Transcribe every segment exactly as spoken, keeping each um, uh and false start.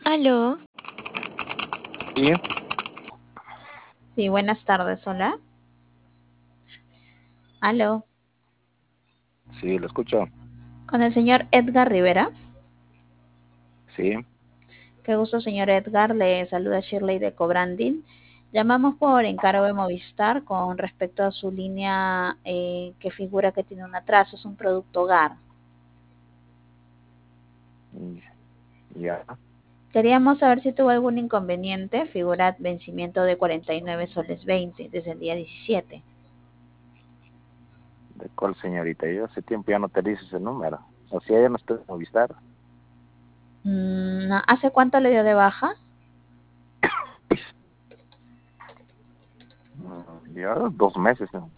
Aló, Sí, Sí, buenas tardes, hola. Aló, sí, lo escucho. con el señor Edgar Rivera. Sí, Qué gusto, señor Edgar. Le saluda Shirley de Cobranding. Llamamos por encargo de Movistar con respecto a su línea eh, que figura que tiene un atraso. Es un producto hogar. mm, ya. Queríamos saber si tuvo algún inconveniente. Figura vencimiento de cuarenta y nueve soles veinte desde el día diecisiete. ¿De cuál señorita? Yo hace tiempo ya no te dice ese número. O sea, ya no estoy en Movistar. Mm, ¿Hace cuánto le dio de baja? Mm, Ya dos meses, ¿no?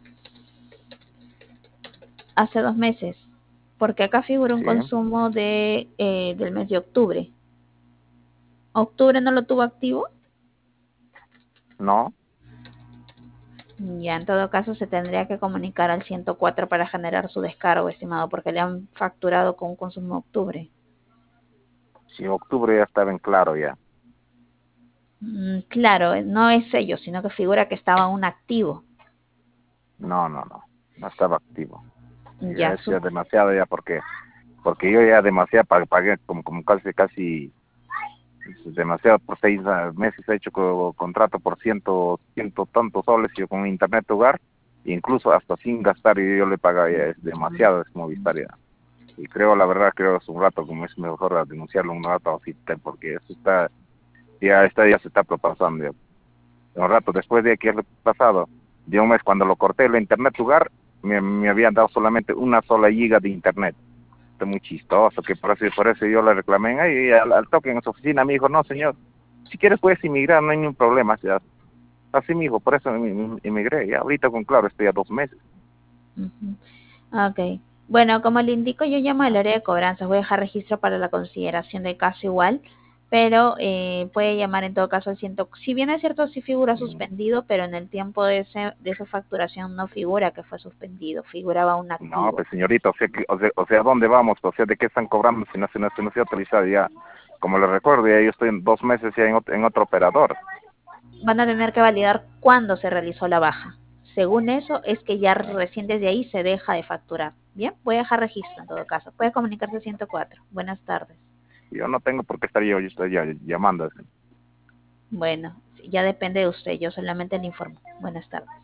Hace dos meses. Porque acá figura un Sí, consumo de, eh, del mes de octubre. ¿Octubre no lo tuvo activo? no, Ya, en todo caso se tendría que comunicar al ciento cuatro para generar su descargo, estimado, porque le han facturado con un consumo de octubre. si octubre ya estaba en claro ya. Mm, claro, no es ello, sino que figura que estaba un activo. No, no, no, no estaba activo. Ya Ya, es su, ya demasiado ya porque porque yo ya demasiado pa- pagué como, como casi casi es demasiado por seis ah, meses he hecho co- contrato por ciento, ciento tantos soles yo con Internet Hogar, e incluso hasta sin gastar y yo le pagaba ya, es demasiado, es Movistar ya. Y creo, la verdad, creo que es un rato como es mejor a denunciarlo un rato así, te- porque esto está, ya está, ya se está propasando. Ya. Un rato después de que he pasado, de un mes cuando lo corté el Internet Hogar, me, me habían dado solamente una sola giga de Internet. Esto es muy chistoso, que por eso, por eso yo le reclamé ahí, y al, al toque en su oficina me dijo, no señor, si quieres puedes inmigrar, no hay ningún problema. Ya. Así me dijo, por eso inmigré, ya ahorita con claro estoy a dos meses. ujú. Ok. Bueno, como le indico, yo llamo al área de cobranzas. Voy a dejar registro para la consideración del caso igual, pero eh, puede llamar en todo caso al ciento. Si bien es cierto, sí figura suspendido, pero en el tiempo de, ese, de esa facturación no figura que fue suspendido, figuraba un No, activo. pues señorita, o sea, que, o sea, o sea, ¿dónde vamos? O sea, ¿de qué están cobrando si no, si no, si no se ha utilizado ya? Como le recuerdo, ya yo estoy en dos meses ya en, ot- en otro operador. Van a tener que validar cuándo se realizó la baja. Según eso, es que ya recién desde ahí se deja de facturar. Bien, voy a dejar registro en todo caso. Puede comunicarse a ciento cuatro. Buenas tardes. Yo no tengo por qué estar yo, yo estoy ya llamando. Bueno, ya depende de usted. Yo solamente le informo. Buenas tardes.